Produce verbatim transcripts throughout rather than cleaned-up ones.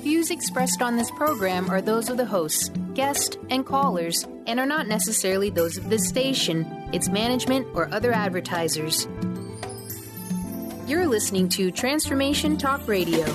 Views expressed on this program are those of the hosts, guests, and callers, and are not necessarily those of this station, its management, or other advertisers. You're listening to Transformation Talk Radio.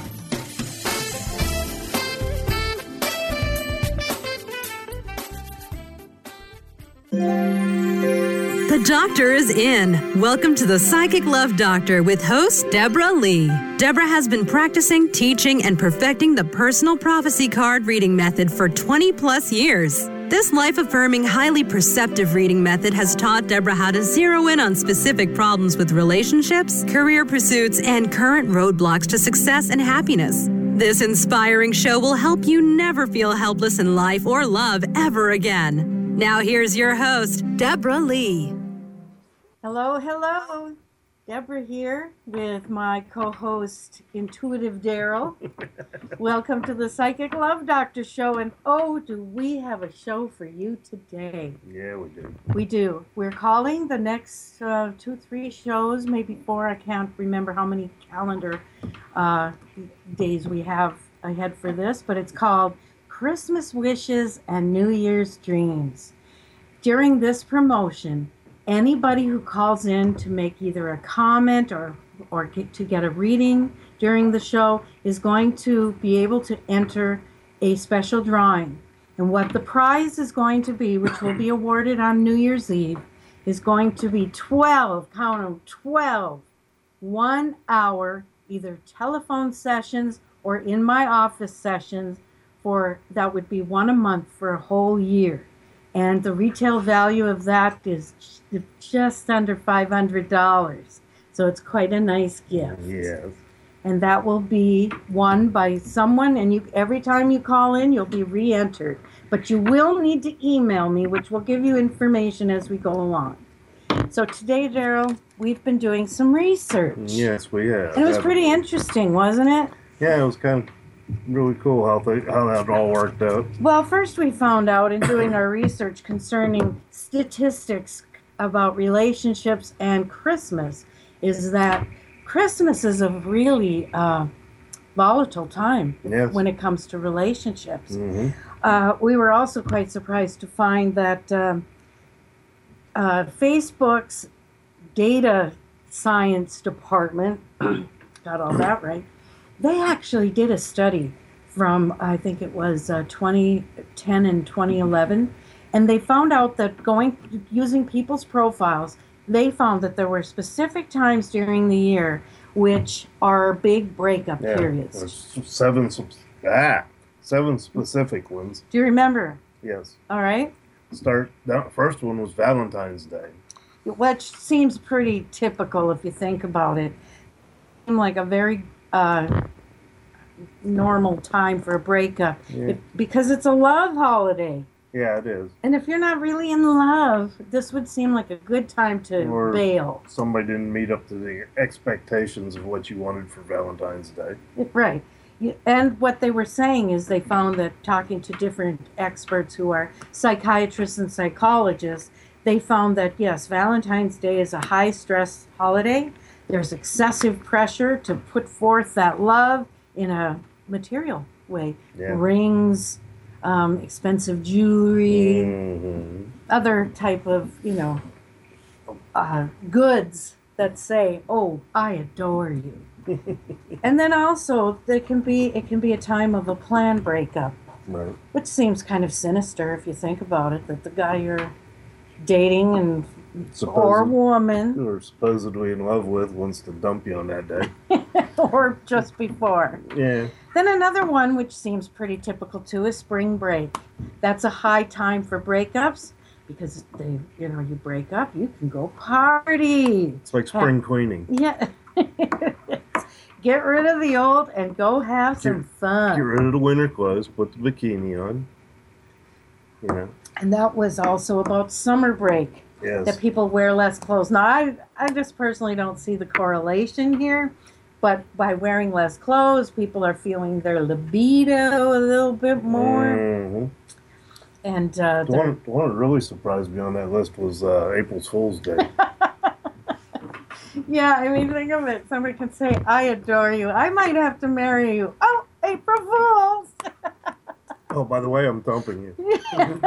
The doctor is in. Welcome to the Psychic Love Doctor with host Deborah Lee. Deborah has been practicing, teaching, and perfecting the personal prophecy card reading method for twenty plus years. This life-affirming, highly perceptive reading method has taught Deborah how to zero in on specific problems with relationships, career pursuits, and current roadblocks to success and happiness. This inspiring show will help you never feel helpless in life or love ever again. Now here's your host, Deborah Lee. Hello, hello. Deborah here with my co-host, Intuitive Daryl. Welcome to the Psychic Love Doctor Show, and oh, do we have a show for you today. Yeah, we do. We do. We're calling the next uh, two, three shows, maybe four. I can't remember how many calendar uh, days we have ahead for this, but it's called Christmas Wishes and New Year's Dreams. During this promotion, anybody who calls in to make either a comment or or get, to get a reading during the show is going to be able to enter a special drawing. And what the prize is going to be, which will be awarded on New Year's Eve, is going to be twelve, count them, twelve, one-hour either telephone sessions or in my office sessions for, that would be one a month for a whole year. And the retail value of that is just under five hundred dollars. So it's quite a nice gift. Yes. And that will be won by someone, and you every time you call in, you'll be re-entered. But you will need to email me, which will give you information as we go along. So today, Daryl, we've been doing some research. Yes, we have. And it was pretty interesting, wasn't it? Yeah, it was kind of really cool how they, how that all worked out. Well, first we found out in doing our research concerning statistics about relationships and Christmas is that Christmas is a really uh, volatile time yes. when it comes to relationships. Mm-hmm. Uh, we were also quite surprised to find that um, uh, Facebook's data science department, got all that right, they actually did a study from, I think it was uh, twenty ten and twenty eleven, and they found out that going using people's profiles, they found that there were specific times during the year which are big breakup yeah, periods. There's seven, ah, seven specific ones. Do you remember? Yes. All right. Start. That first one was Valentine's Day, which seems pretty typical if you think about it. Seemed like a very uh, normal time for a breakup yeah. it, because it's a love holiday. Yeah, it is. And if you're not really in love, this would seem like a good time to or bail. Somebody didn't meet up to the expectations of what you wanted for Valentine's Day. Right. And what they were saying is they found that talking to different experts who are psychiatrists and psychologists, they found that, yes, Valentine's Day is a high-stress holiday. There's excessive pressure to put forth that love in a material way. Yeah. Rings, um, expensive jewelry, mm-hmm. other type of, you know, uh, goods that say, oh, I adore you. And then also, there can be it can be a time of a planned breakup, right. which seems kind of sinister if you think about it, that the guy you're dating and Supposed, or woman or supposedly in love with wants to dump you on that day. or just before. Yeah. Then another one, which seems pretty typical too, is spring break. That's a high time for breakups because they, you know, you break up, you can go party. It's like spring Have, cleaning. Yeah. Get rid of the old and go have Get, some fun. Get rid of the winter clothes, put the bikini on. You know. And that was also about summer break. Yes. That people wear less clothes. Now, I, I just personally don't see the correlation here, but by wearing less clothes, people are feeling their libido a little bit more. Mm-hmm. And uh, the, one, the one that really surprised me on that list was uh, April Fool's Day. Yeah, I mean, think of it. Somebody can say, I adore you. I might have to marry you. Oh, April Fools. Oh, by the way, I'm thumping you.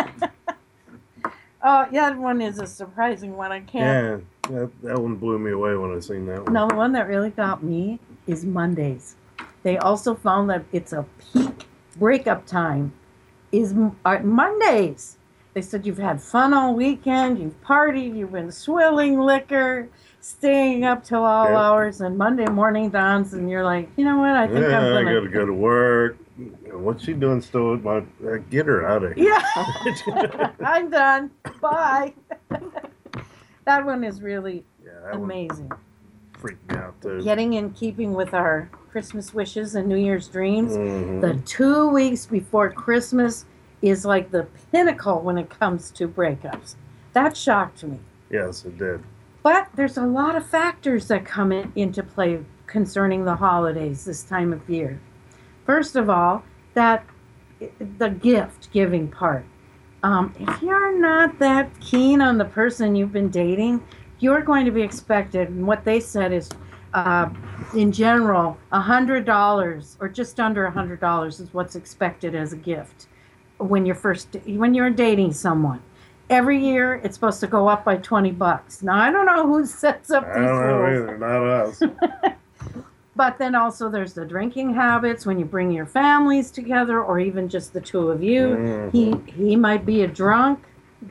Oh, yeah, that one is a surprising one. I can't. Yeah, that, that one blew me away when I seen that one. No, the one that really got me is Mondays. They also found that it's a peak breakup time is uh, Mondays. They said you've had fun all weekend, you've partied, you've been swilling liquor, staying up till all Yep. hours, and Monday morning dawns, and you're like, you know what? I think yeah, I'm I gonna. gotta go to work. What's she doing still at my... Uh, get her out of here. Yeah, I'm done. Bye. That one is really Yeah, that one amazing. freaked me out, too. Getting in keeping with our Christmas wishes and New Year's dreams, Mhm. the two weeks before Christmas is like the pinnacle when it comes to breakups. That shocked me. Yes, it did. But there's a lot of factors that come in, into play concerning the holidays this time of year. First of all, that the gift giving part. Um, if you're not that keen on the person you've been dating, you're going to be expected, and what they said is, uh, in general, one hundred dollars or just under one hundred dollars is what's expected as a gift when you're first when you're dating someone. Every year, it's supposed to go up by twenty bucks. Now, I don't know who sets up I these don't know rules. either, not us. But then also there's the drinking habits when you bring your families together, or even just the two of you. Mhm. He he might be a drunk.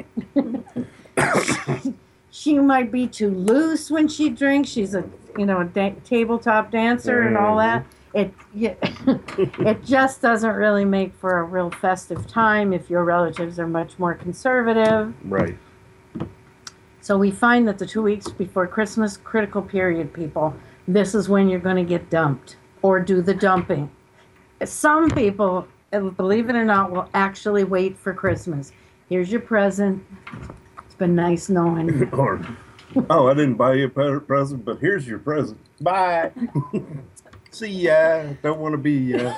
She might be too loose when she drinks. She's a you know a da- tabletop dancer and all that. It yeah, it just doesn't really make for a real festive time if your relatives are much more conservative. Right. So we find that the two weeks before Christmas, critical period, people. This is when you're going to get dumped or do the dumping. Some people, believe it or not, will actually wait for Christmas. Here's your present. It's been nice knowing you. Or, oh, I didn't buy you a pe- present, but here's your present. Bye. See ya. Don't want to be ya.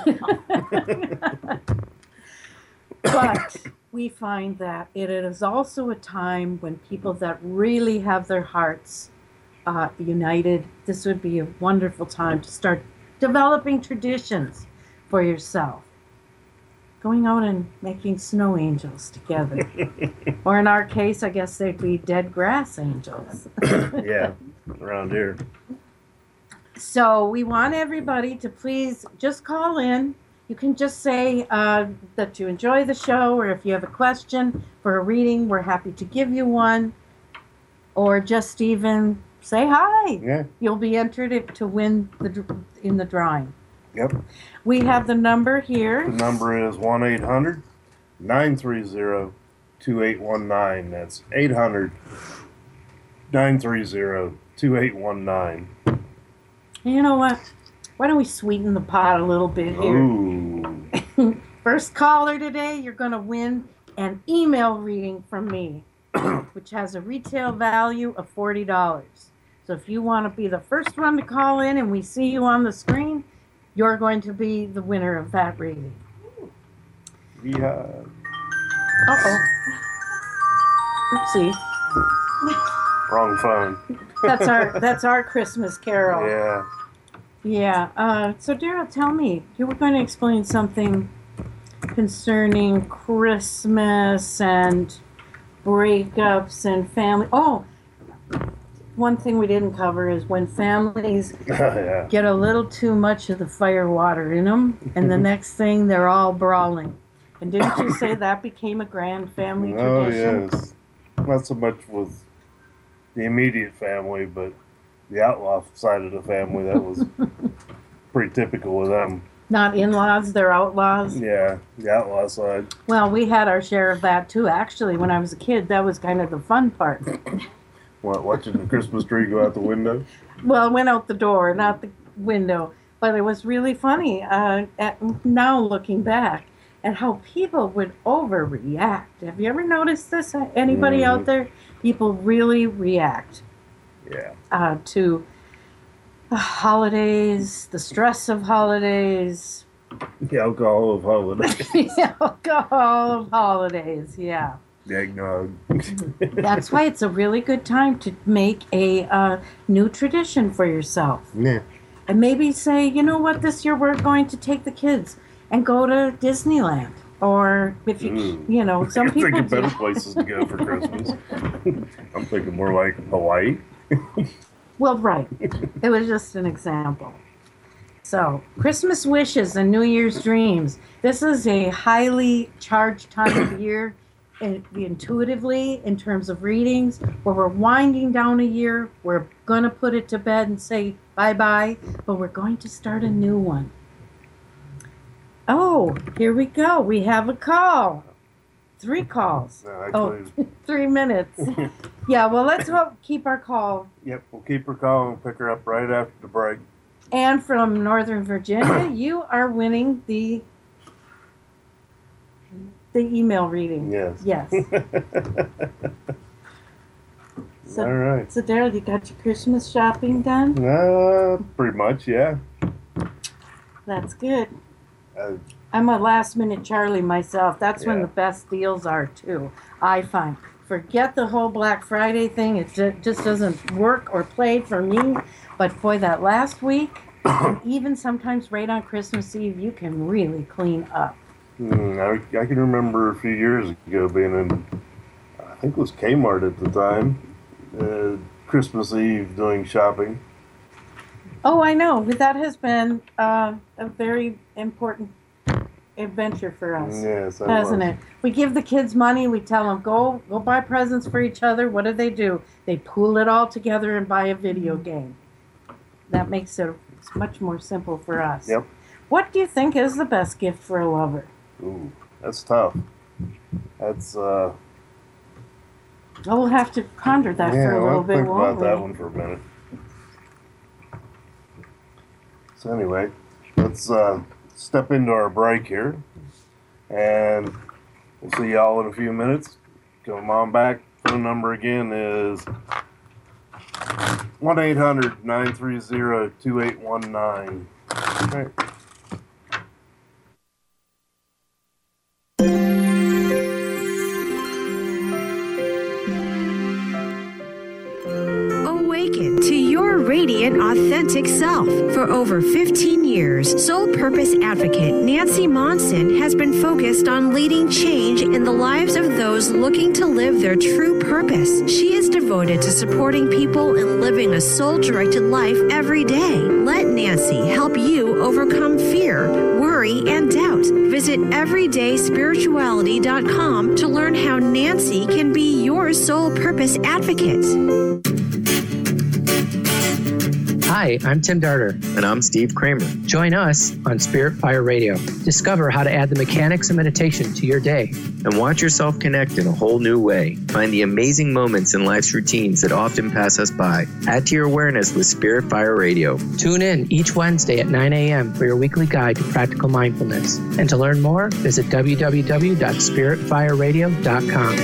But we find that it is also a time when people that really have their hearts uh, united, this would be a wonderful time to start developing traditions for yourself. Going out and making snow angels together. Or in our case, I guess they'd be dead grass angels. Yeah, around here. So we want everybody to please just call in. You can just say uh, that you enjoy the show, or if you have a question for a reading, we're happy to give you one. Or just even say hi. Yeah. You'll be entered if- to win the dr- in the drawing. Yep. We have the number The here. number is one eight hundred nine three zero two eight one nine. That's eight hundred nine three zero two eight one nine. And you know what? Why don't we sweeten the pot a little bit here? Ooh. First caller today, you're going to win an email reading from me, which has a retail value of forty dollars. So if you want to be the first one to call in and we see you on the screen, you're going to be the winner of that reading. Yeah. Uh-oh. Oopsie. Wrong phone. That's our that's our Christmas carol. Yeah. Yeah. Uh, so, Daryl, tell me, you were going to explain something concerning Christmas and breakups and family. Oh, one thing we didn't cover is when families Yeah. get a little too much of the fire water in them, and the next thing they're all brawling. And didn't you say that became a grand family Oh, tradition? yes. Not so much with the immediate family, but the outlaw side of the family, that was pretty typical with them. Not in-laws, they're outlaws. Yeah, the outlaw side. Well, we had our share of that too. Actually, when I was a kid, that was kind of the fun part. What, watching the Christmas tree go out the window? Well, it went out the door, not the window. But it was really funny, uh, at, now looking back, at how people would overreact. Have you ever noticed this? Anybody Mhm. out there? People really react Yeah. uh, to the holidays, the stress of holidays, The alcohol of holidays. the alcohol of holidays, yeah. The eggnog. That's why it's a really good time to make a uh, new tradition for yourself. Yeah. And maybe say, you know what, this year we're going to take the kids and go to Disneyland. Or if you, Ooh. you know, some I'm people thinking do. better places to go for Christmas. I'm thinking more like Hawaii. Well, right. It was just an example. So, Christmas wishes and New Year's dreams. This is a highly charged time of year in, intuitively in terms of readings, where we're winding down a year. We're going to put it to bed and say bye-bye, but we're going to start a new one. Oh, here we go. We have a call. Three calls. No, actually, Oh, three minutes. Yeah, well, let's hope, keep our call. Yep, we'll keep her calling and pick her up right after the break. And from Northern Virginia, you are winning the the email reading. Yes. Yes. So, All right. So, Daryl, you got your Christmas shopping done? Uh, pretty much, yeah. That's good. Uh, I'm a last minute Charlie myself. That's when Yeah. the best deals are, too, I find. Forget the whole Black Friday thing. It ju- just doesn't work or play for me. But boy, that last week, and even sometimes right on Christmas Eve, you can really clean up. hmm, I, I can remember a few years ago being in, I think it was Kmart at the time, uh, Christmas Eve doing shopping. Oh, I know. But that has been uh, a very important adventure for us, Yes, that hasn't was. it? We give the kids money. We tell them, go, go buy presents for each other. What do they do? They pool it all together and buy a video game. That makes it much more simple for us. Yep. What do you think is the best gift for a lover? Ooh, that's tough. That's, uh, Oh, we'll have to ponder that yeah, for a I'll little bit, think won't about we? that one for a minute. So anyway, let's uh, step into our break here, and we'll see y'all in a few minutes. Come on back. Phone number again is one eight hundred nine three zero two eight one nine. All right. Awaken to your radiant, authentic self. For over fifteen years, Soul Purpose Advocate Nancy Monson has been focused on leading change in the lives of those looking to live their true purpose. She is devoted to supporting people in living a soul-directed life every day. Let Nancy help you overcome fear, worry, and doubt. Visit everyday spirituality dot com to learn how Nancy can be your soul purpose advocate. Hi, I'm Tim Darter. And I'm Steve Kramer. Join us on Spirit Fire Radio. Discover how to add the mechanics of meditation to your day. And watch yourself connect in a whole new way. Find the amazing moments in life's routines that often pass us by. Add to your awareness with Spirit Fire Radio. Tune in each Wednesday at nine a.m. for your weekly guide to practical mindfulness. And to learn more, visit w w w dot spirit fire radio dot com.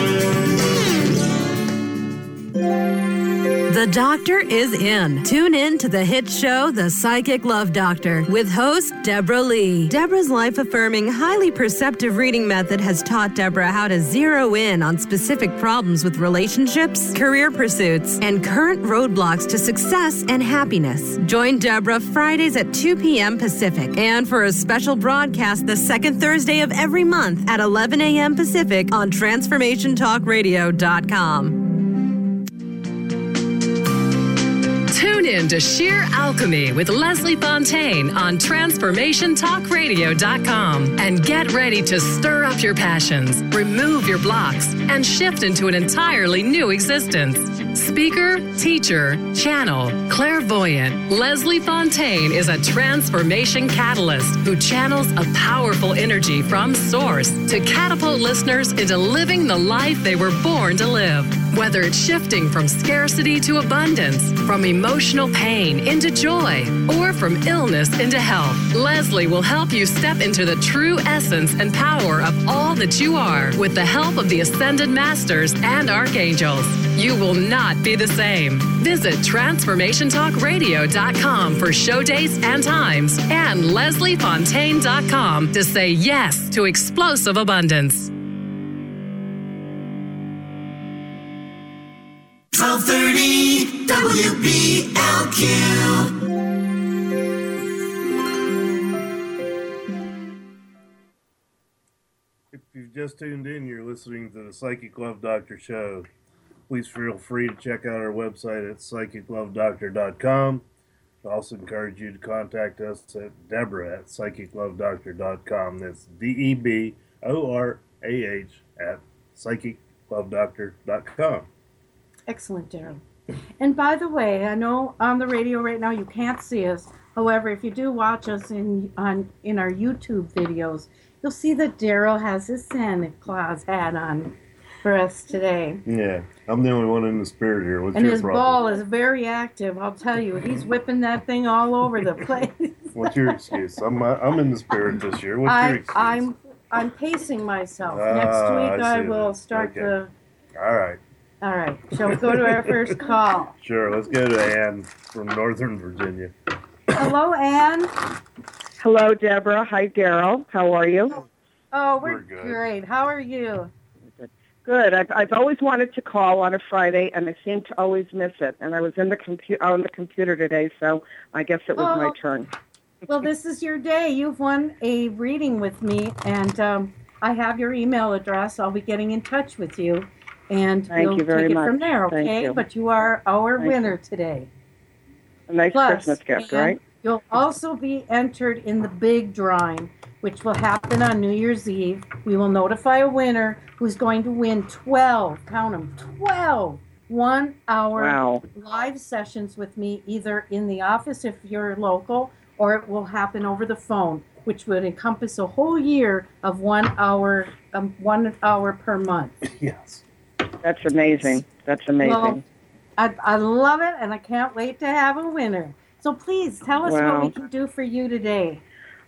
The doctor is in. Tune in to the hit show, The Psychic Love Doctor, with host Deborah Lee. Deborah's life-affirming, highly perceptive reading method has taught Deborah how to zero in on specific problems with relationships, career pursuits, and current roadblocks to success and happiness. Join Deborah Fridays at two p.m. Pacific, and for a special broadcast the second Thursday of every month at eleven a.m. Pacific on transformation talk radio dot com. Tune in to Sheer Alchemy with Leslie Fontaine on transformation talk radio dot com and get ready to stir up your passions, remove your blocks, and shift into an entirely new existence. Speaker, teacher, channel, clairvoyant, Leslie Fontaine is a transformation catalyst who channels a powerful energy from source to catapult listeners into living the life they were born to live. Whether it's shifting from scarcity to abundance, from emotional pain into joy, or from illness into health, Leslie will help you step into the true essence and power of all that you are with the help of the Ascended Masters and Archangels. You will not be the same. Visit transformation talk radio dot com for show dates and times and leslie fontaine dot com to say yes to explosive abundance. twelve thirty W B L Q. you've just tuned in, you're listening to the Psychic Love Doctor show. Please feel free to check out our website at psychic love doctor dot com. I also encourage you to contact us at Deborah at psychic love doctor dot com. That's D E B O R A H at psychic love doctor dot com. Excellent, Daryl. And by the way, I know on the radio right now you can't see us. However, if you do watch us in on in our YouTube videos, you'll see that Daryl has his Santa Claus hat on for us today. Yeah, I'm the only one in the spirit here. What's and your his problem? ball is very active, I'll tell you. He's whipping that thing all over the place. What's your excuse? I'm uh, I'm in the spirit this year. What's I, your excuse? I'm I'm pacing myself. Ah, Next week I I, see will that. start Okay. the... All right. All right, shall we go to our first call? Sure, let's go to Ann from Northern Virginia. Hello, Ann. Hello, Deborah. Hi, Daryl. How are you? Oh, we're, We're good. great. How are you? Good. I've, I've always wanted to call on a Friday, and I seem to always miss it. And I was in the compu- on the computer today, so I guess it was Oh. my turn. Well, this is your day. You've won a reading with me, and um, I have your email address. I'll be getting in touch with you, and Thank we'll you very take it much. from there, Thank okay? you. But you are our Thank winner today. A nice Plus, Christmas gift, Ann, right? You'll also be entered in the big drawing, which will happen on New Year's Eve. We will notify a winner who's going to win twelve, count them, twelve one-hour Wow. live sessions with me, either in the office if you're local, or it will happen over the phone, which would encompass a whole year of one hour, um, one hour per month. Yes. That's amazing. That's amazing. Well, I, I love it, and I can't wait to have a winner. So please tell us Wow. what we can do for you today.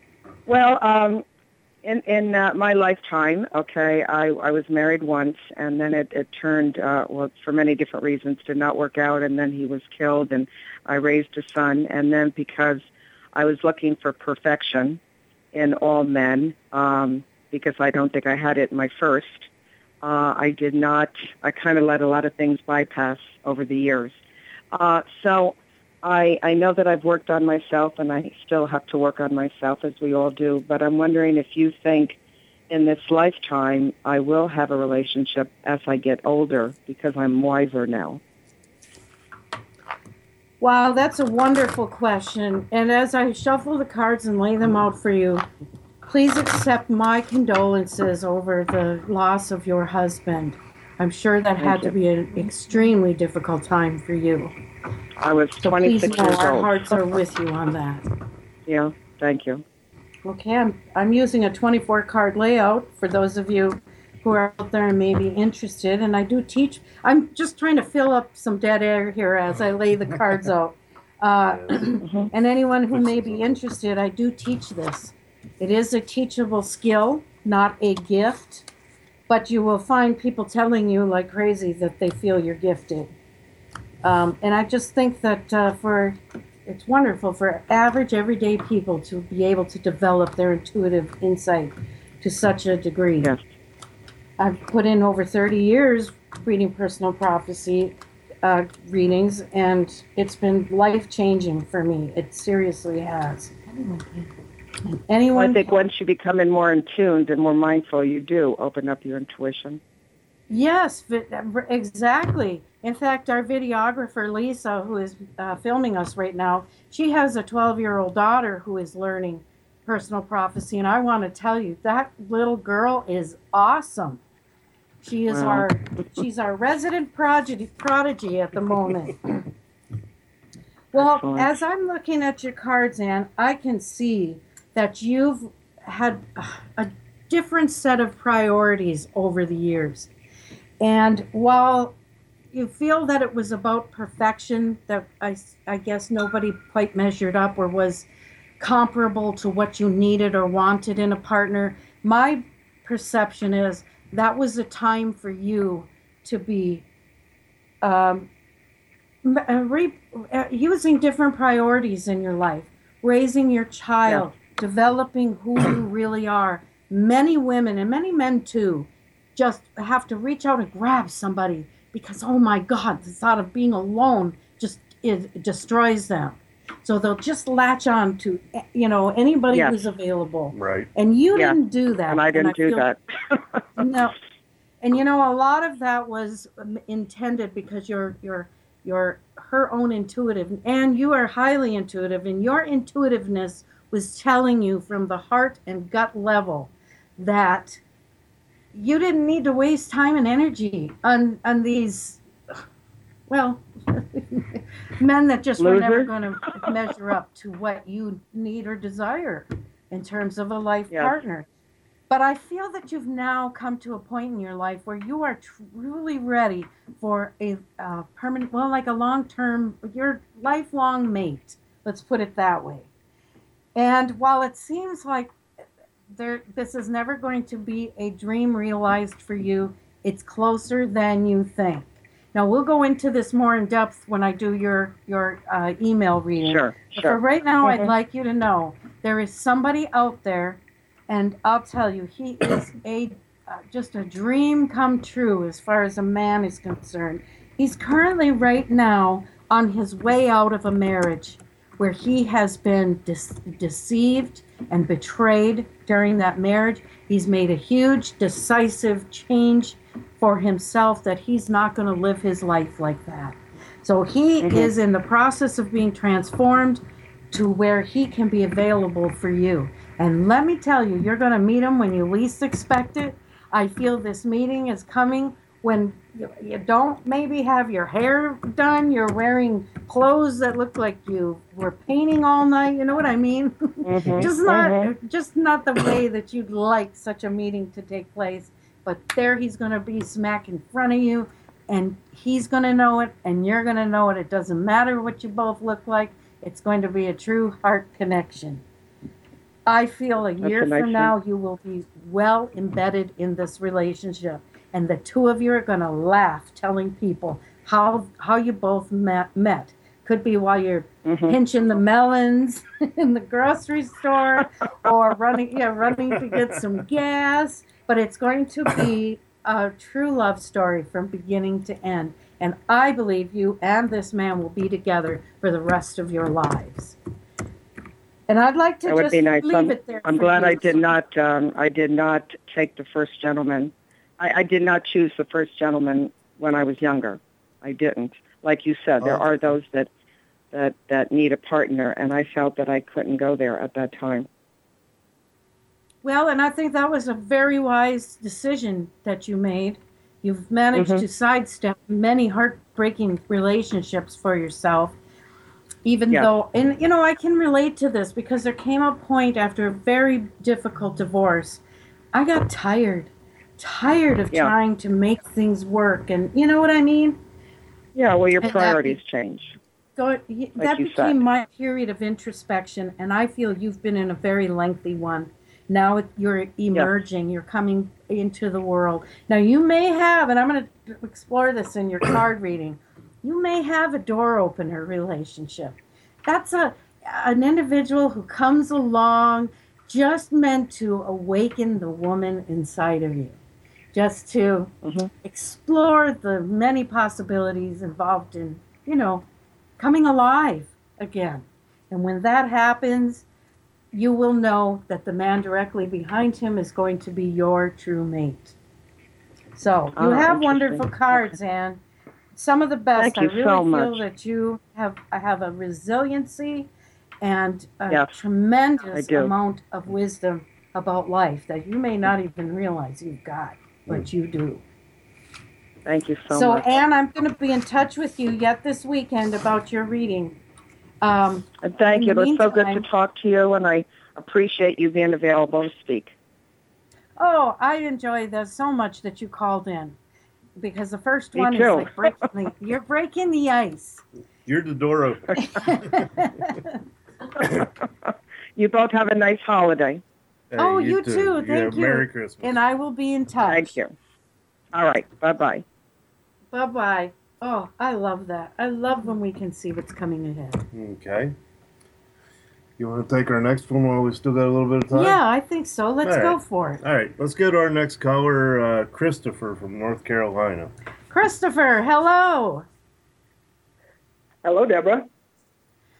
Well, um, in in uh, my lifetime, okay, I, I was married once, and then it, it turned, uh, well, for many different reasons, did not work out, and then he was killed, and I raised a son, and then because I was looking for perfection in all men, um, because I don't think I had it in my first, uh, I did not, I kind of let a lot of things bypass over the years. Uh, so I, I know that I've worked on myself, and I still have to work on myself, as we all do, but I'm wondering if you think in this lifetime I will have a relationship as I get older, because I'm wiser now. Wow, that's a wonderful question. And as I shuffle the cards and lay them out for you, please accept my condolences over the loss of your husband. I'm sure that had to be an extremely difficult time for you. I was So please twenty-six know years our old. hearts are with you on that. Yeah, thank you. Okay, I'm, I'm using a twenty-four card layout for those of you who are out there and may be interested. And I do teach, I'm just trying to fill up some dead air here as I lay the cards out. Uh, and anyone who may be interested, I do teach this. It is a teachable skill, not a gift. But you will find people telling you like crazy that they feel you're gifted. Um, and I just think that uh, for it's wonderful for average, everyday people to be able to develop their intuitive insight to such a degree. Yes. I've put in over thirty years reading personal prophecy uh, readings, and it's been life-changing for me. It seriously has. And anyone I think once you become in more in tuned and more mindful, you do open up your intuition. Yes, vi- exactly. In fact, our videographer, Lisa, who is uh, filming us right now, she has a twelve-year-old daughter who is learning personal prophecy. And I want to tell you, that little girl is awesome. She is Wow. our, she's our resident prodigy, prodigy at the moment. Well, Excellent. as I'm looking at your cards, Ann, I can see that you've had a different set of priorities over the years. And while you feel that it was about perfection, that I, I guess nobody quite measured up or was comparable to what you needed or wanted in a partner, my perception is that was a time for you to be um, uh, re- uh, using different priorities in your life, raising your child, yeah. developing who you really are. Many women, and many men too, just have to reach out and grab somebody because, oh my God, the thought of being alone just it destroys them. So they'll just latch on to, you know, anybody Yes. who's available. Right. And you Yeah. didn't do that. And I didn't do feel- that. No. And you know, a lot of that was um, intended because you're you're you're her own intuitive, and you are highly intuitive, and your intuitiveness was telling you from the heart and gut level that you didn't need to waste time and energy on on these, well, men that just were never Losers? going to measure up to what you need or desire in terms of a life Yes. partner. But I feel that you've now come to a point in your life where you are truly ready for a uh, permanent, well, like a long-term, your lifelong mate. Let's put it that way. And while it seems like there, this is never going to be a dream realized for you, it's closer than you think. Now, we'll go into this more in depth when I do your, your uh, email reading. Sure, But sure. for right now, Mhm. I'd like you to know there is somebody out there, and I'll tell you, he is a uh, just a dream come true as far as a man is concerned. He's currently right now on his way out of a marriage where he has been de- deceived and betrayed during that marriage. He's made a huge, decisive change for himself that he's not going to live his life like that. So he Mhm. is in the process of being transformed to where he can be available for you. And let me tell you, you're going to meet him when you least expect it. I feel this meeting is coming when you, you don't maybe have your hair done, you're wearing clothes that look like you were painting all night, you know what I mean? Mhm, just not mhm. just not the way that you'd like such a meeting to take place. But there he's going to be smack in front of you, and he's going to know it, and you're going to know it. It doesn't matter what you both look like. It's going to be a true heart connection. I feel a That's year a nice from now you will be well embedded in this relationship, and the two of you are going to laugh telling people how how you both met. met. Could be while you're Mhm. pinching the melons in the grocery store, or running yeah running to get some gas. But it's going to be a true love story from beginning to end, and I believe you and this man will be together for the rest of your lives. And I'd like to That would just be nice. leave I'm, it there. I'm for glad you. I did not. Um, I did not take the first gentleman. I, I did not choose the first gentleman when I was younger. I didn't. Like you said, there Oh. are those that that that need a partner, and I felt that I couldn't go there at that time. Well, and I think that was a very wise decision that you made. You've managed Mhm. to sidestep many heartbreaking relationships for yourself, even Yeah. though, and you know, I can relate to this because there came a point after a very difficult divorce. I got tired, tired of Yeah. trying to make things work, and you know what I mean? Yeah. Well, your And that- priorities change. So y- that you became said. my period of introspection, and I feel you've been in a very lengthy one. Now it- you're emerging, you're coming into the world. Now you may have, and I'm going to explore this in your card reading, you may have a door opener relationship. That's a an individual who comes along just meant to awaken the woman inside of you, just to Mhm. explore the many possibilities involved in, you know, coming alive again. And when that happens, you will know that the man directly behind him is going to be your true mate. So you Oh, have interesting. wonderful cards, Anne. Some of the best. Thank I you really so feel much. that you have I have a resiliency and a Yes, I tremendous do. amount of wisdom about life that you may not even realize you've got, but you do. Thank you so, So, much. Anne, I'm going to be in touch with you yet this weekend about your reading. Um, And thank in you. the It was so good to meantime- talk to you, and I appreciate you being available to speak. oh, I enjoy this so much that you called in, because the first Me one too. is like breaking the, you're breaking the ice. You're the door opener. You both have a nice holiday. Hey, oh, you, too. You Thank have you. Merry Christmas. And I will be in touch. Thank you. All right. Bye-bye. Bye bye. Oh, I love that. I love when we can see what's coming ahead. Okay. You want to take our next one while we still got a little bit of time? Yeah, I think so. Let's All go right. for it. All right. Let's go to our next caller, uh, Christopher from North Carolina. Christopher, hello. Hello, Deborah.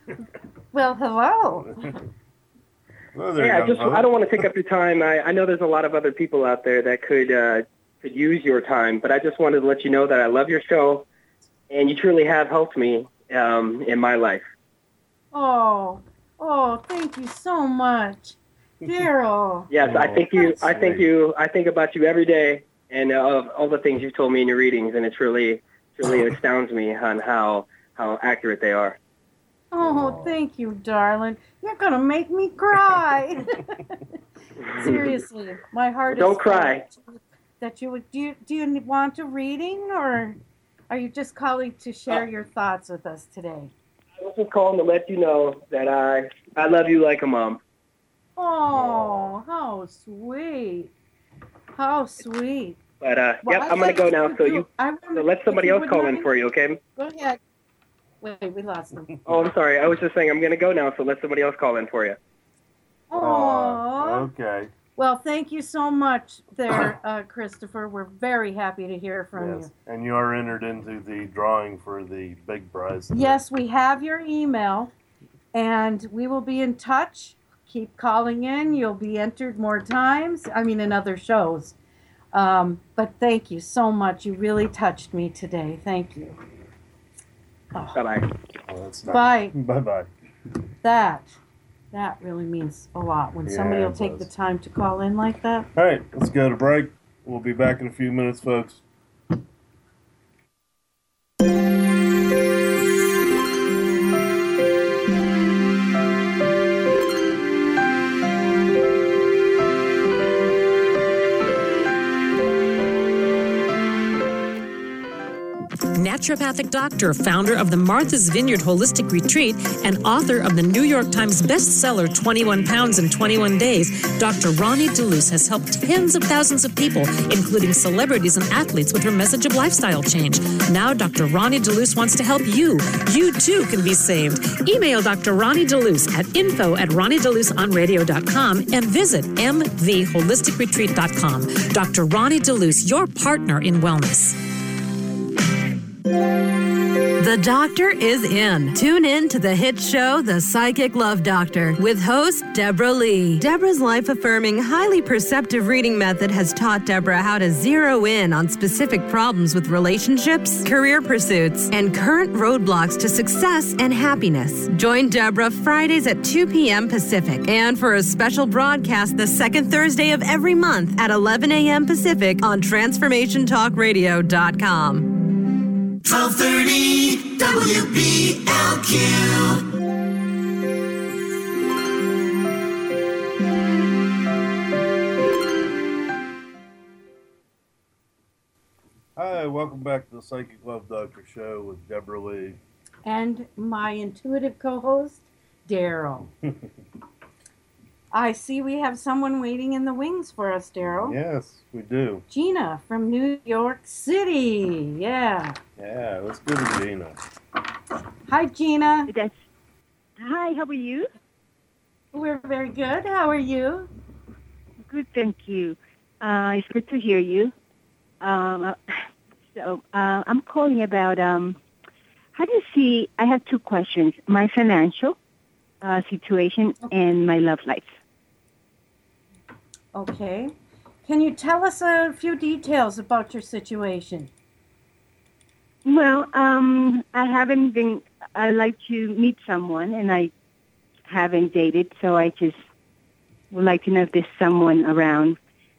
Well, hello. Well, there Yeah, you I go, just folks. I don't want to take up your time. I, I know there's a lot of other people out there that could uh, could use your time, but I just wanted to let you know that I love your show, and you truly have helped me um, in my life. Oh, oh, thank you so much, Daryl. Yes, I think you. That's I think sweet. you. I think about you every day, and uh, of all the things you've told me in your readings, and it's really, it's really astounds me on how how accurate they are. Oh, thank you, darling. You're gonna make me cry. Seriously, my heart Don't is cry. full that you would. Do you, do you want a reading, or are you just calling to share your thoughts with us today? I was just calling to let you know that I I love you like a mom. Oh, how sweet! How sweet! But uh, Well, yep, I'd I'm gonna like go to now. So do- you I so wonder let somebody if you else would call in mind- for you, okay? Go ahead. Wait, we lost them. Oh, I'm sorry. I was just saying I'm gonna go now. So let somebody else call in for you. Aww. Okay. Well, thank you so much there, uh, Christopher. We're very happy to hear from Yes. And you are entered into the drawing for the big prize. you. Yes, we have your email, and we will be in touch. Keep calling in. You'll be entered more times. I mean, in other shows. Um, but thank you so much. You really touched me today. Thank you. Oh, Bye bye. Oh, that's nice. Bye. Bye-bye. that, that really means a lot when Yeah, somebody will it take does. the time to call in like that. All right, let's go to break. We'll be back in a few minutes, folks. Naturopathic doctor, founder of the Martha's Vineyard Holistic Retreat, and author of the New York Times bestseller twenty-one pounds in twenty-one days, Doctor Ronnie DeLuce has helped tens of thousands of people, including celebrities and athletes, with her message of lifestyle change. Now Doctor Ronnie DeLuce wants to help you. You too can be saved. Email Doctor Ronnie DeLuce at info at ronnie deluce on radio dot com and visit m v holistic retreat dot com. Doctor Ronnie DeLuce, your partner in wellness. The doctor is in. Tune in to the hit show, The Psychic Love Doctor, with host Deborah Lee. Deborah's life-affirming, highly perceptive reading method has taught Deborah how to zero in on specific problems with relationships, career pursuits, and current roadblocks to success and happiness. Join Deborah Fridays at two p.m. Pacific, and for a special broadcast the second Thursday of every month at eleven a.m. Pacific on transformation talk radio dot com. twelve thirty W B L Q. Hi, welcome back to the Psychic Love Doctor Show with Deborah Lee. And my intuitive co-host, Daryl. I see we have someone waiting in the wings for us, Daryl. Yes, we do. Gina from New York City. Yeah. Yeah, let's go to Gina. Hi, Gina. That's, hi, how are you? We're very good. How are you? Good, thank you. Uh, it's good to hear you. Um, uh, so uh, I'm calling about, um, how do you see, I have two questions, my financial uh, situation and my love life. Okay. Can you tell us a few details about your situation? Well, um, I haven't been, I like to meet someone and I haven't dated, so I just would like to know if there's someone around.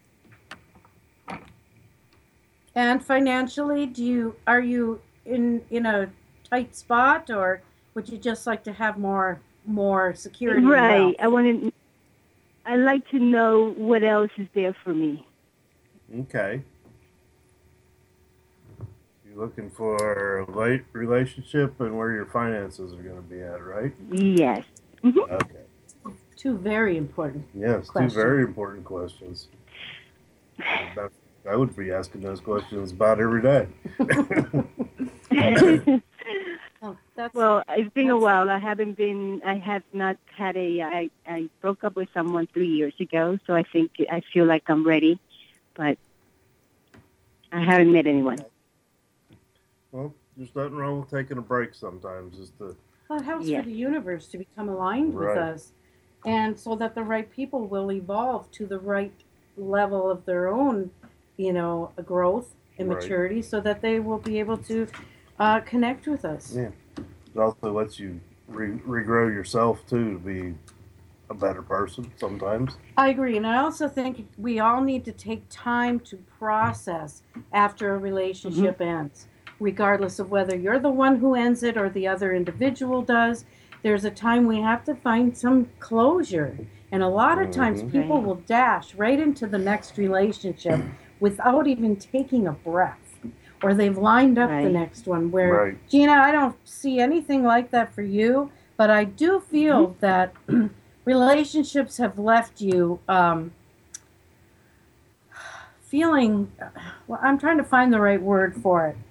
And financially, do you are you in in a tight spot, or would you just like to have more more security? and Right. wealth? I want to, I like to know what else is there for me. Okay. You're looking for a late relationship and where your finances are going to be at, right? Yes. Mm-hmm. Okay. Two very important. Yes, questions. two very important questions. About- I would be asking those questions about every day. Oh, that's, Well, it's been a while. I haven't been, I have not had a, I, I broke up with someone three years ago, so I think, I feel like I'm ready, but I haven't met anyone. Well, there's nothing wrong with taking a break sometimes, just to Well, it helps Yeah. for the universe to become aligned with Right. us, and so that the right people will evolve to the right level of their own, you know, growth and Right. maturity, so that they will be able to uh, connect with us. Yeah. It also lets you re- regrow yourself too to be a better person sometimes. I agree, and I also think we all need to take time to process after a relationship ends, regardless of whether you're the one who ends it or the other individual does. There's a time we have to find some closure, and a lot of times Mhm. people will dash right into the next relationship without even taking a breath, or they've lined up the Right. next one. Where Right. Gina, I don't see anything like that for you, but I do feel that relationships have left you um, feeling, well, I'm trying to find the right word for it,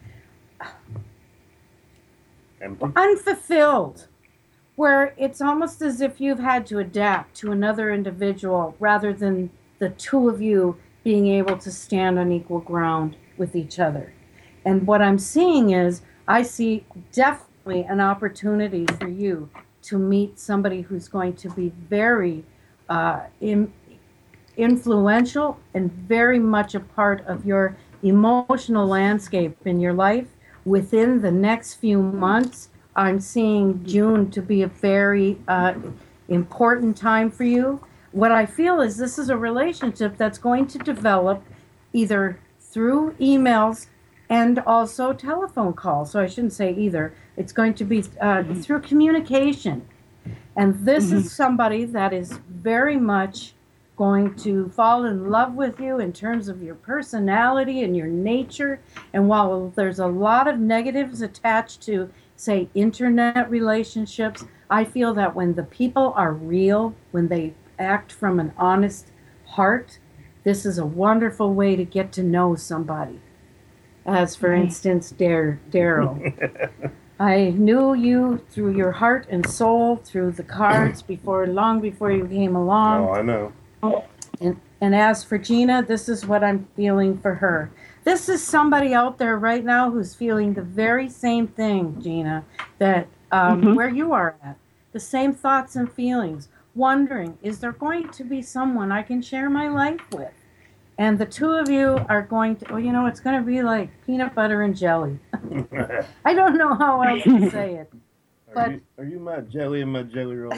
Empty. unfulfilled, where it's almost as if you've had to adapt to another individual rather than the two of you being able to stand on equal ground with each other. And what I'm seeing is, I see definitely an opportunity for you to meet somebody who's going to be very uh, in, influential and very much a part of your emotional landscape in your life within the next few months. I'm seeing June to be a very uh, important time for you. What I feel is this is a relationship that's going to develop either through emails and also telephone calls. So I shouldn't say either. It's going to be uh, through communication. And this is somebody that is very much going to fall in love with you in terms of your personality and your nature. And while there's a lot of negatives attached to, say, internet relationships, I feel that when the people are real, when they act from an honest heart, this is a wonderful way to get to know somebody. As, for instance, Dar- Daryl. I knew you through your heart and soul, through the cards, before long before you came along. Oh, I know. And, and as for Gina, this is what I'm feeling for her. This is somebody out there right now who's feeling the very same thing, Gina, that um, Mhm. where you are at. The same thoughts and feelings. Wondering, is there going to be someone I can share my life with? And the two of you are going to, well, you know, it's going to be like peanut butter and jelly. I don't know how else to say it. Are But you, are you my jelly and my jelly roll?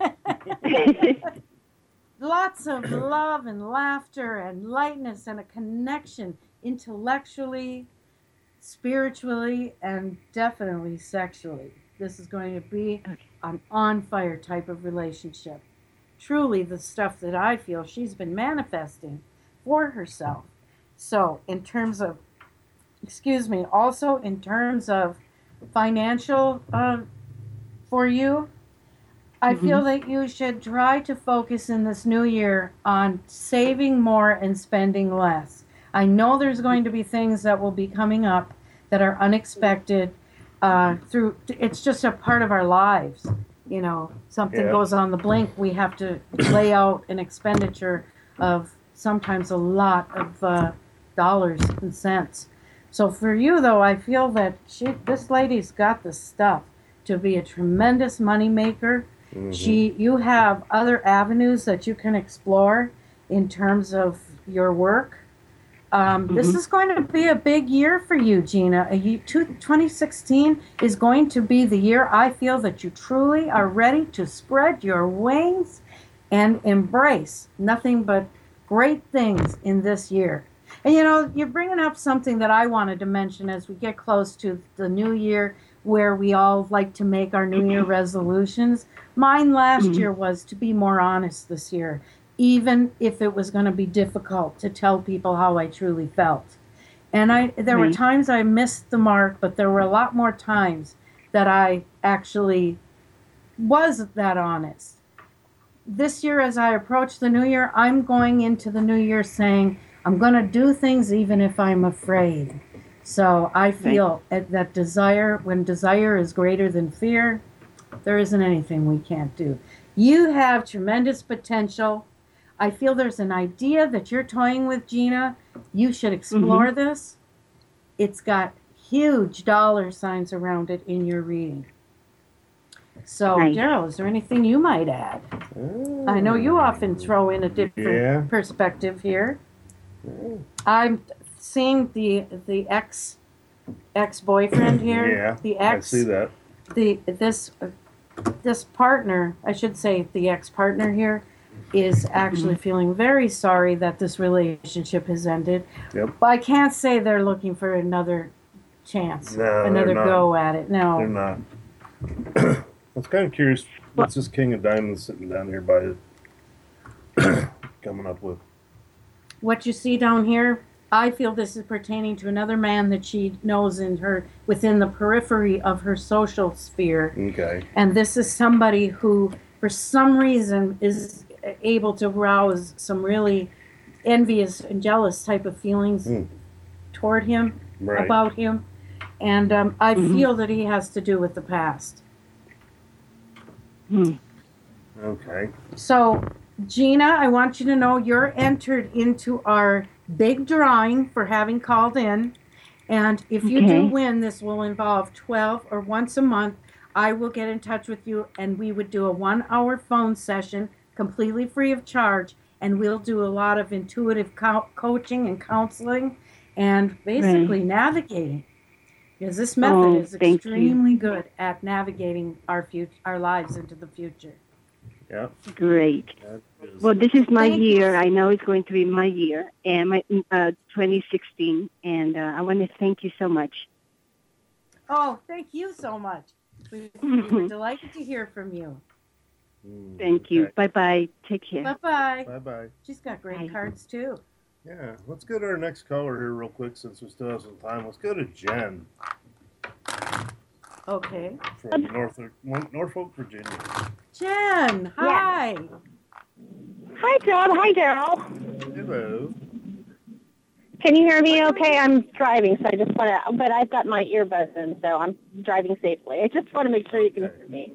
lots of love and laughter and lightness and a connection intellectually, spiritually, and definitely sexually. This is going to be an on-fire type of relationship. Truly the stuff that I feel she's been manifesting for herself. So in terms of, excuse me, also in terms of financial uh, for you, I Mm-hmm. feel that you should try to focus in this new year on saving more and spending less. I know there's going to be things that will be coming up that are unexpected. Uh, through it's just a part of our lives. You know, something Yeah. goes on the blink, we have to lay out an expenditure of sometimes a lot of uh, dollars and cents. So for you, though, I feel that she, this lady's got the stuff to be a tremendous moneymaker. Mhm. She, you have other avenues that you can explore in terms of your work. Um, This Mhm. is going to be a big year for you, Gina. A ye- two- twenty sixteen is going to be the year I feel that you truly are ready to spread your wings and embrace nothing but great things in this year. And you know, you're bringing up something that I wanted to mention as we get close to the new year, where we all like to make our New Year resolutions. Mine last Mhm. year was to be more honest this year, even if it was going to be difficult to tell people how I truly felt. And I, there were Right. times I missed the mark, but there were a lot more times that I actually was that honest. This year, as I approach the new year, I'm going into the new year saying, I'm going to do things even if I'm afraid. So I feel at that desire, when desire is greater than fear, there isn't anything we can't do. You have tremendous potential. I feel there's an idea that you're toying with, Gina. You should explore this. It's got huge dollar signs around it in your reading. So, Nice. Daryl, is there anything you might add? Oh. I know you often throw in a different Yeah. perspective here. I'm seeing the the ex ex boyfriend here. Yeah, the I ex. see that. The this this partner, I should say, the ex partner here, is actually feeling very sorry that this relationship has ended. Yep. But I can't say they're looking for another chance, No, another they're not. go at it. No. They're not. I was kind of curious. What's this King of Diamonds sitting down here by it coming up with? What you see down here, I feel this is pertaining to another man that she knows in her within the periphery of her social sphere. Okay. And this is somebody who, for some reason, is able to rouse some really envious and jealous type of feelings Mm. toward him, Right. about him. And um, I Mhm. feel that he has to do with the past. Hmm. Okay. So, Gina, I want you to know you're entered into our big drawing for having called in. And if you do Okay. win, this will involve twelve or once a month. I will get in touch with you and we would do a one hour phone session completely free of charge. And we'll do a lot of intuitive co- coaching and counseling and basically Right. navigating. Because this method Oh, is thank you. extremely good at navigating our future, our lives into the future. Yeah. Great. That is, Well, this is my Thank you. year. I know it's going to be my year, and my uh, twenty sixteen. And uh, I want to thank you so much. Oh, thank you so much. We, we were delighted to hear from you. mm, Thank you. okay. Bye bye. Take care. Bye bye. Bye bye. She's got great Bye. cards too. Yeah. Let's go to our next caller here real quick since we still have some time. Let's go to Jen Okay. from Norfolk, Norfolk, Virginia. Jen, hi. Hi, Deb. Hi, Daryl. Hello. Can you hear me okay? I'm driving, so I just want to, but I've got my earbuds in, so I'm driving safely. I just want to make sure you can hear me.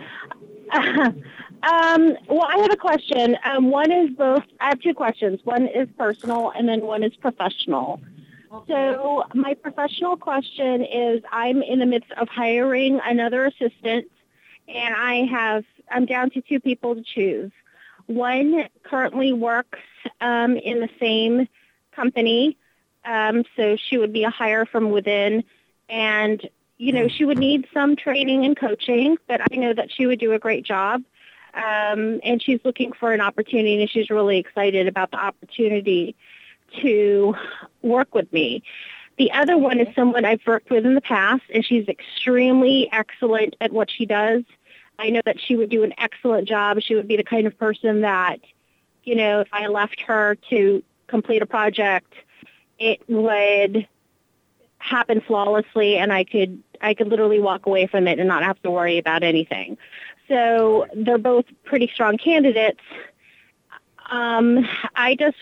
um, well, I have a question. Um, one is both, I have two questions. One is personal, and then one is professional. So my professional question is, I'm in the midst of hiring another assistant, and I have, I'm down to two people to choose. One currently works um, in the same company, um, so she would be a hire from within, and, you know, she would need some training and coaching, but I know that she would do a great job, um, and she's looking for an opportunity, and she's really excited about the opportunity to work with me. The other one is someone I've worked with in the past, and she's extremely excellent at what she does. I know that she would do an excellent job. She would be the kind of person that, you know, if I left her to complete a project, it would happen flawlessly, and I could I could literally walk away from it and not have to worry about anything. So they're both pretty strong candidates. Um, I just,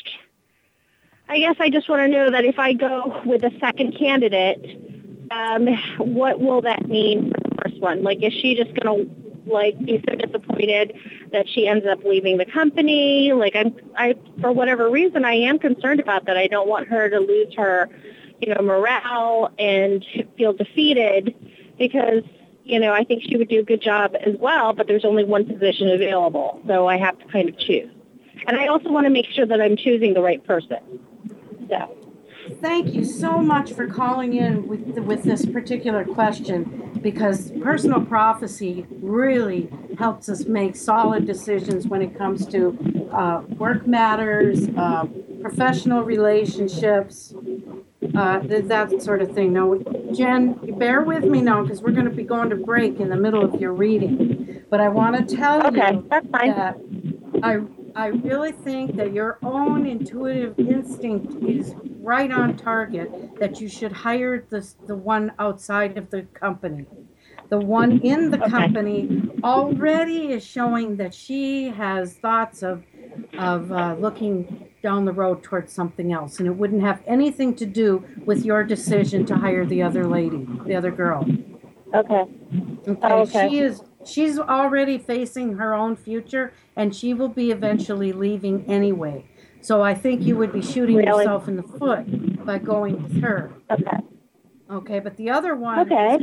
I guess I just want to know that if I go with a second candidate, um, what will that mean for the first one? Like, is she just going to like be so disappointed that she ends up leaving the company? Like, I'm, I, for whatever reason, I am concerned about that. I don't want her to lose her, you know, morale and feel defeated because, you know, I think she would do a good job as well, but there's only one position available, so I have to kind of choose. And I also want to make sure that I'm choosing the right person. So. Thank you so much for calling in with, with this particular question, because personal prophecy really helps us make solid decisions when it comes to uh, work matters, uh, professional relationships, uh, th- that sort of thing. Now, Jen, bear with me now because we're going to be going to break in the middle of your reading. But I want to tell okay, you that's fine. that I I really think that your own intuitive instinct is right on target, that you should hire the, the one outside of the company. The one in the Okay. company already is showing that she has thoughts of, of uh, looking down the road towards something else. And it wouldn't have anything to do with your decision to hire the other lady, the other girl. Okay. Okay, Oh, okay. she is she's already facing her own future, and she will be eventually leaving anyway. So I think you would be shooting Really? yourself in the foot by going with her. Okay. Okay, but the other one Okay. is gonna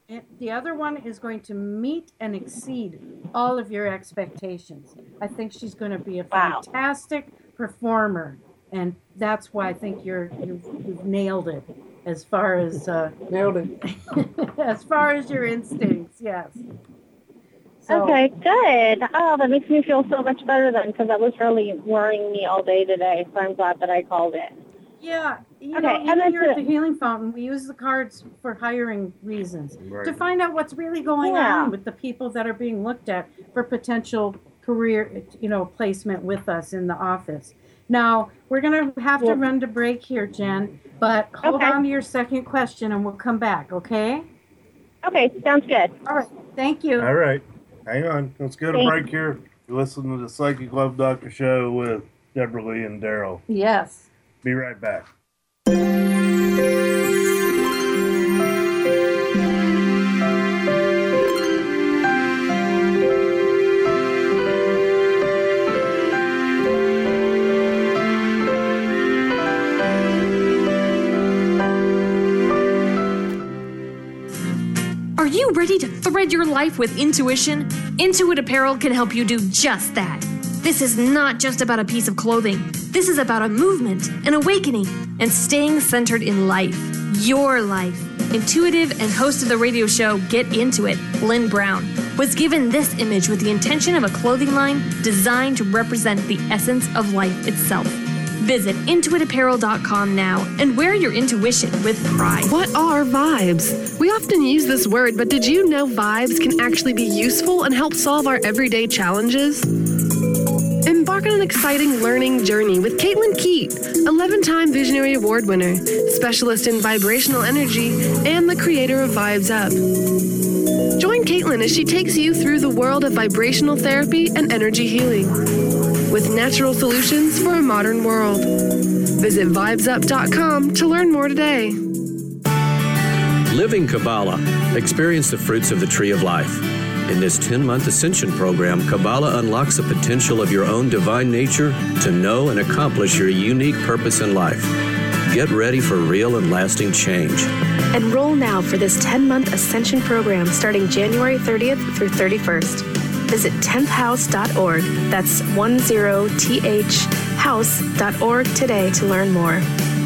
the other one is going to meet and exceed all of your expectations. I think she's going to be a Wow. fantastic performer, and that's why I think you're you've, you've nailed it as far as uh, nailed it. as far as your instincts. Yes. So, Okay, good. Oh, that makes me feel so much better then, because that was really worrying me all day today. So I'm glad that I called it. Yeah, you Okay, know, and even that's here at it. the Healing Fountain, we use the cards for hiring reasons Right. to find out what's really going Yeah. on with the people that are being looked at for potential career, you know, placement with us in the office. Now, we're going to have to run to break here, Jen, but hold Okay. on to your second question and we'll come back, okay? Okay, sounds good. All right, thank you. All right. Hang on. Let's go to Thanks. break here. You listen to the Psychic Love Doctor show with Deborah Lee and Daryl. Yes. Be right back. Are you ready to thread your life with intuition? Intuit Apparel can help you do just that. This is not just about a piece of clothing. This is about a movement, an awakening, and staying centered in life. Your life. Intuitive and host of the radio show Get Into It, Lynn Brown, was given this image with the intention of a clothing line designed to represent the essence of life itself. Visit intuit apparel dot com now and wear your intuition with pride. What are vibes? We often use this word, but did you know vibes can actually be useful and help solve our everyday challenges? Embark on an exciting learning journey with Caitlin Keat, eleven-time Visionary Award winner, specialist in vibrational energy, and the creator of Vibes Up. Join Caitlin as she takes you through the world of vibrational therapy and energy healing, with natural solutions for a modern world. Visit vibes up dot com to learn more today. Living Kabbalah. Experience the fruits of the tree of life. In this ten-month Ascension program, Kabbalah unlocks the potential of your own divine nature to know and accomplish your unique purpose in life. Get ready for real and lasting change. Enroll now for this ten-month Ascension program starting January thirtieth through thirty-first. Visit tenth house dot org. That's ten th house dot org today to learn more.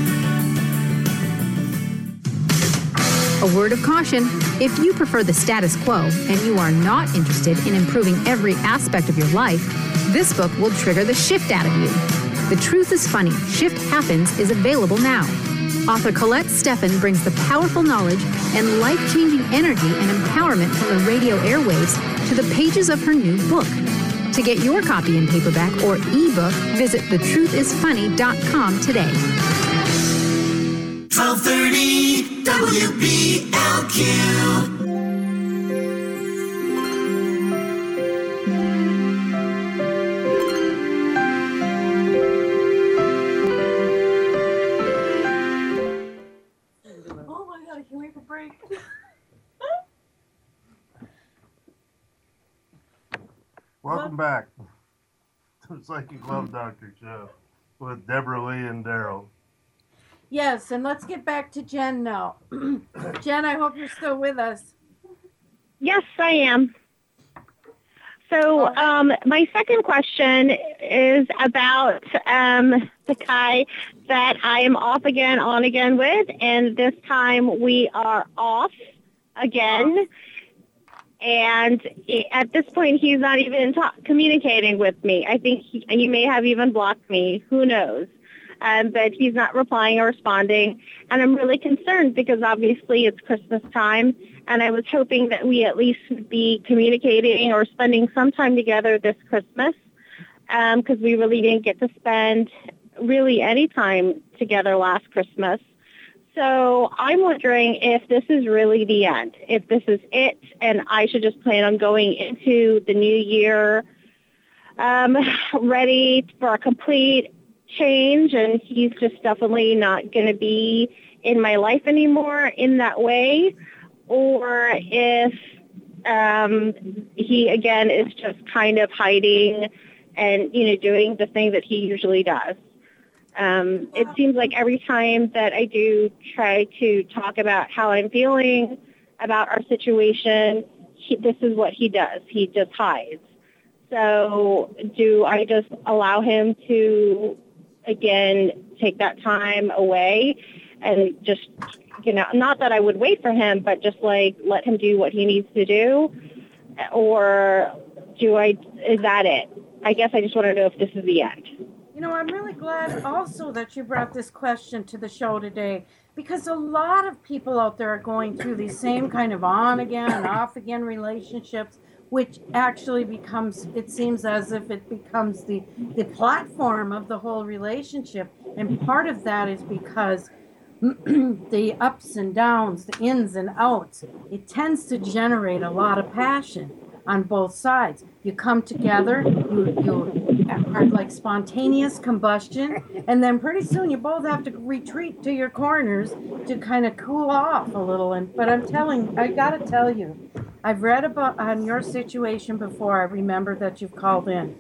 A word of caution, if you prefer the status quo and you are not interested in improving every aspect of your life, this book will trigger the shift out of you. The Truth is Funny, Shift Happens is available now. Author Colette Steffen brings the powerful knowledge and life-changing energy and empowerment from the radio airwaves to the pages of her new book. To get your copy in paperback or ebook, visit the truth is funny dot com today. twelve thirty W B L Q. Oh my God, I can't wait for break. Welcome back to the Psychic Love Doctor show with Deborah Lee and Daryl. Yes, and let's get back to Jen now. Jen, I hope you're still with us. Yes, I am. So um, my second question is about um, the guy that I am off again, on again with, and this time we are off again. And he- at this point, he's not even ta- communicating with me. I think he, he may have even blocked me. Who knows? Um, but he's not replying or responding. And I'm really concerned because obviously it's Christmas time. And I was hoping that we at least would be communicating or spending some time together this Christmas, because we really didn't get to spend really any time together last Christmas. So I'm wondering if this is really the end, if this is it, and I should just plan on going into the new year um, ready for a complete change, and he's just definitely not going to be in my life anymore in that way, or if um, he, again, is just kind of hiding and, you know, doing the thing that he usually does. Um, it seems like every time that I do try to talk about how I'm feeling, about our situation, he, this is what he does. He just hides. So do I just allow him to, again, take that time away and just, you know, not that I would wait for him, but just like let him do what he needs to do? Or do I, is that it? I guess I just want to know if this is the end. You know, I'm really glad also that you brought this question to the show today, because a lot of people out there are going through these same kind of on again and off again relationships, which actually becomes, it seems as if it becomes the, the platform of the whole relationship. And part of that is because the ups and downs, the ins and outs, it tends to generate a lot of passion on both sides. You come together, you, you are like spontaneous combustion, and then pretty soon you both have to retreat to your corners to kind of cool off a little. And but I'm telling, I gotta tell you, I've read about on your situation before. I remember that you've called in.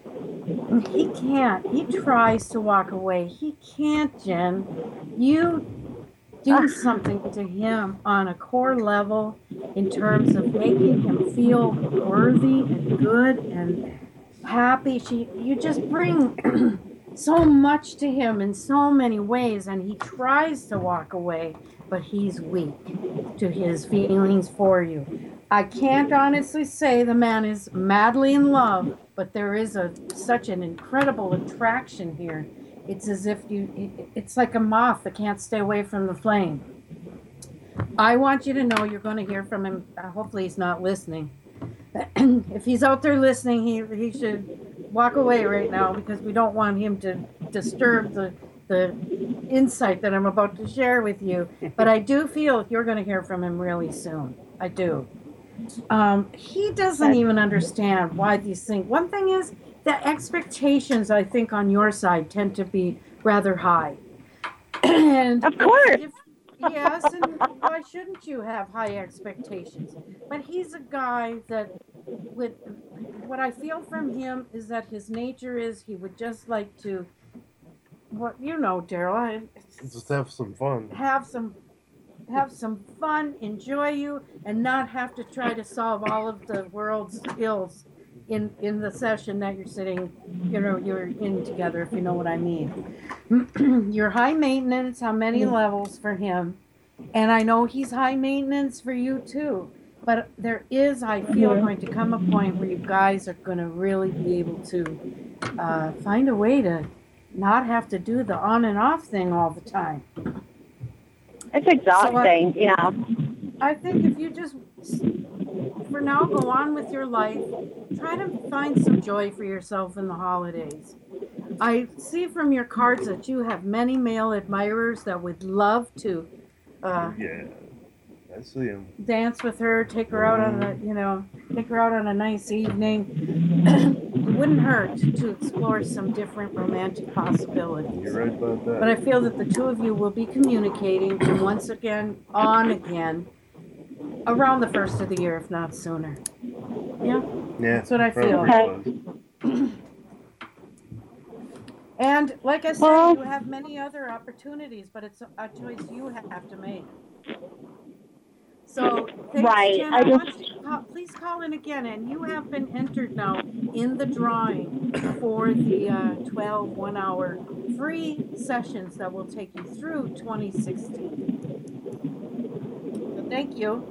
He can't. He tries to walk away. He can't, Jen. You do something to him on a core level in terms of making him feel worthy and good and happy. She, you just bring so much to him in so many ways, and he tries to walk away, but he's weak to his feelings for you. I can't honestly say the man is madly in love, but there is a such an incredible attraction here. It's as if you, it's like a moth that can't stay away from the flame. I want you to know you're going to hear from him. Uh, hopefully he's not listening. If he's out there listening, he he should walk away right now, because we don't want him to disturb the the insight that I'm about to share with you. But I do feel you're going to hear from him really soon. I do. Um, he doesn't even understand why these things. One thing is, the expectations, I think, on your side tend to be rather high. And of course. If, yes, and why shouldn't you have high expectations? But he's a guy that, with what I feel from him is that his nature is he would just like to, what you know, Daryl, just have some fun. Have some. Have some fun, enjoy you, and not have to try to solve all of the world's ills in in the session that you're sitting, you know, you're in together, if you know what I mean. You're high maintenance on many levels for him, and I know he's high maintenance for you too. But there is, I feel, going to come a point where you guys are going to really be able to uh, find a way to not have to do the on and off thing all the time. It's exhausting, so I, yeah. I think if you just, for now, go on with your life, try to find some joy for yourself in the holidays. I see from your cards that you have many male admirers that would love to uh, yeah, I see him. Dance with her, take her out on a, you know, take her out on a nice evening. It wouldn't hurt to explore some different romantic possibilities. You're right about that. But I feel that the two of you will be communicating, and once again, on again, around the first of the year, if not sooner. Yeah? Yeah. That's what I feel. Okay. And like I said, well, you have many other opportunities, but it's a choice you have to make. So, thanks, right. Jen. I I just... want you to call, please call in again, and you have been entered now in the drawing for the uh, twelve one-hour free sessions that will take you through twenty sixteen. So thank you.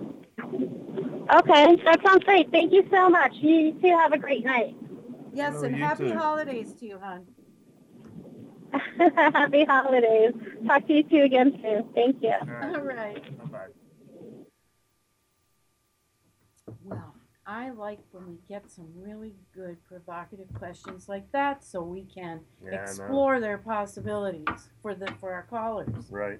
Okay, that sounds great. Thank you so much. You too have a great night. Yes, Oh, and you happy too. holidays to you, hon. Happy holidays. Talk to you two again soon. Thank you. All right. All right. Bye-bye. Well, I like when we get some really good provocative questions like that, so we can Yeah, I know. explore their possibilities for the for our callers. Right.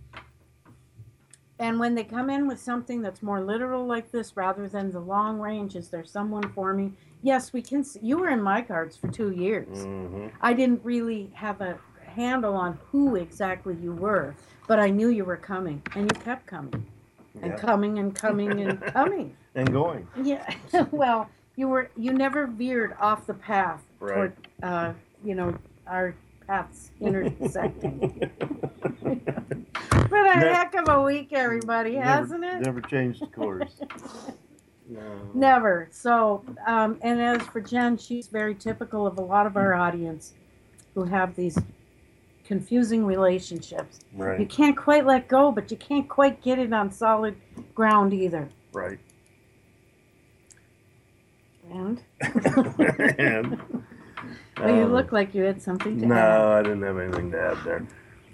And when they come in with something that's more literal like this, rather than the long range, is there someone for me? Yes, we can. See, you were in my cards for two years. Mm-hmm. I didn't really have a handle on who exactly you were, but I knew you were coming, and you kept coming, and Yeah. coming, and coming, and coming. And going. Yeah. Well, you were. You never veered off the path Right. toward, uh, you know, our paths intersecting. It's been a Ne- heck of a week, everybody, hasn't never, it? Never changed the course. No. Never. So, um, and as for Jen, she's very typical of a lot of our audience who have these confusing relationships. Right. You can't quite let go, but you can't quite get it on solid ground either. Right. And? and Well, you um, look like you had something to No, add. I didn't have anything to add there.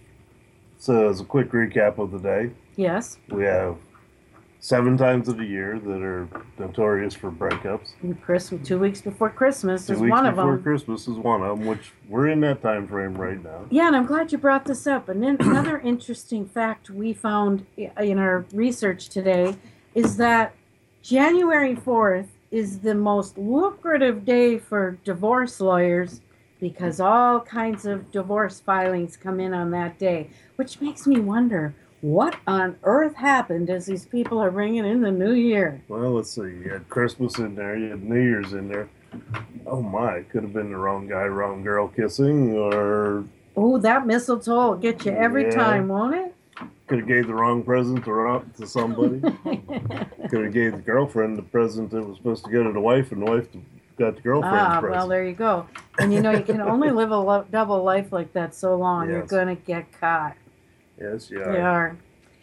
So, as a quick recap of the day, Yes. we have seven times of the year that are notorious for breakups. And Christmas, two weeks before Christmas Two is weeks one of before them. Christmas is one of them, which we're in that time frame right now. Yeah, and I'm glad you brought this up. And then another interesting fact we found in our research today is that January fourth is the most lucrative day for divorce lawyers because all kinds of divorce filings come in on that day, which makes me wonder, what on earth happened as these people are bringing in the new year? Well, let's see. You had Christmas in there, you had New Year's in there. Oh my, it could have been the wrong guy, wrong girl kissing, or Oh, that mistletoe will get you every Yeah. time, won't it? could have gave the wrong present to, ro- to somebody. Could have gave the girlfriend the present that was supposed to go to the wife, and the wife got the girlfriend's Ah, present. well, there you go. And you know, you can only live a lo- double life like that so long. You're Yes. going to get caught. Yes, you You are. are.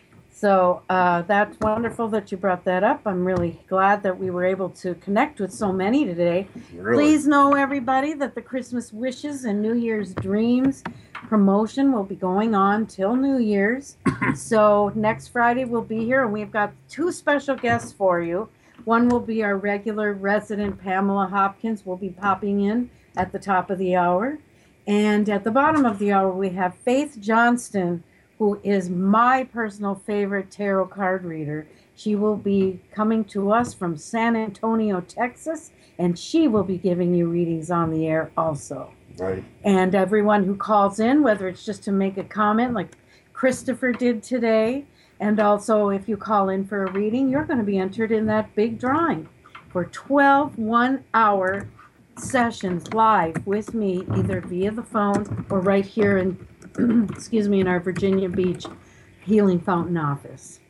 So uh, that's wonderful that you brought that up. I'm really glad that we were able to connect with so many today. Really? Please know, everybody, that the Christmas Wishes and New Year's Dreams promotion will be going on till New Year's. So next Friday we'll be here, and we've got two special guests for you. One will be our regular resident Pamela Hopkins. Will be popping in at the top of the hour. And at the bottom of the hour, we have Faith Johnston, who is my personal favorite tarot card reader. She will be coming to us from San Antonio, Texas, and she will be giving you readings on the air also. Right. And everyone who calls in, whether it's just to make a comment like Christopher did today, and also if you call in for a reading, you're going to be entered in that big drawing for twelve one-hour sessions live with me, either via the phone or right here in excuse me, in our Virginia Beach Healing Fountain office.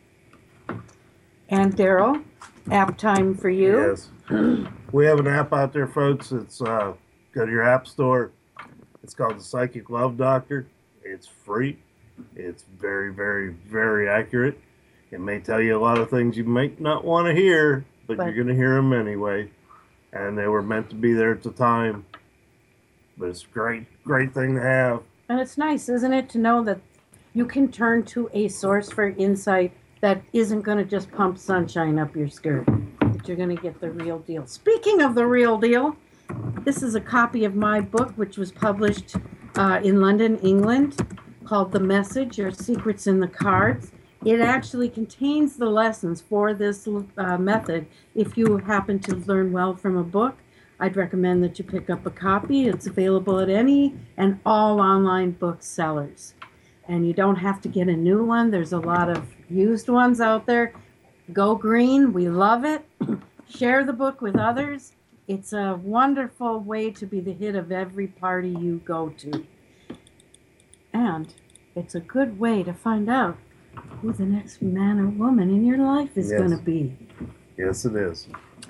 And Daryl, app time for you. Yes. We have an app out there, folks. It's uh, go to your app store. It's called the Psychic Love Doctor. It's free. It's very, very, very accurate. It may tell you a lot of things you might not want to hear, but, But- you're going to hear them anyway. And they were meant to be there at the time. But it's a great, great thing to have. And it's nice, isn't it, to know that you can turn to a source for insight that isn't going to just pump sunshine up your skirt, that you're going to get the real deal. Speaking of the real deal, this is a copy of my book, which was published uh, in London, England, called The Message, or Secrets in the Cards. It actually contains the lessons for this uh, method. If you happen to learn well from a book, I'd recommend that you pick up a copy. It's available at any and all online booksellers. And you don't have to get a new one. There's a lot of used ones out there. Go green. We love it. Share the book with others. It's a wonderful way to be the hit of every party you go to. And it's a good way to find out who the next man or woman in your life is Yes. going to be. Yes, it is.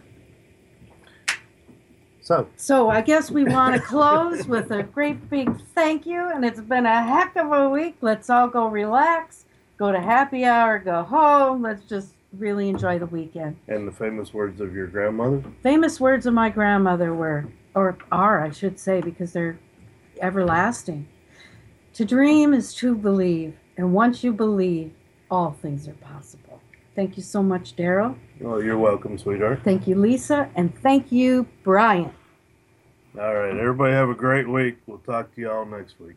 So, So I guess we want to close with a great big thank you, and it's been a heck of a week. Let's all go relax, go to happy hour, go home. Let's just really enjoy the weekend. and the famous words of your grandmother. Famous words of my grandmother were, or are, I should say, because they're everlasting. To dream is to believe, and once you believe, all things are possible. Thank you so much, Daryl. Well, you're welcome, sweetheart. Thank you, Lisa, and thank you, Brian. All right, everybody have a great week. We'll talk to you all next week.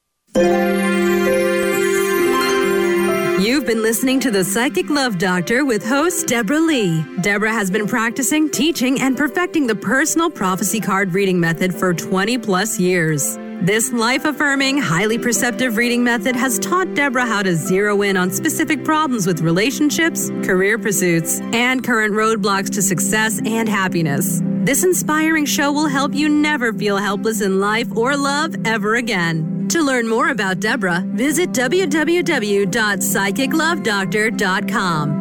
You've been listening to The Psychic Love Doctor with host Deborah Lee. Deborah has been practicing, teaching, and perfecting the personal prophecy card reading method for twenty plus years. This life-affirming, highly perceptive reading method has taught Deborah how to zero in on specific problems with relationships, career pursuits, and current roadblocks to success and happiness. This inspiring show will help you never feel helpless in life or love ever again. To learn more about Deborah, visit w w w dot psychic love doctor dot com.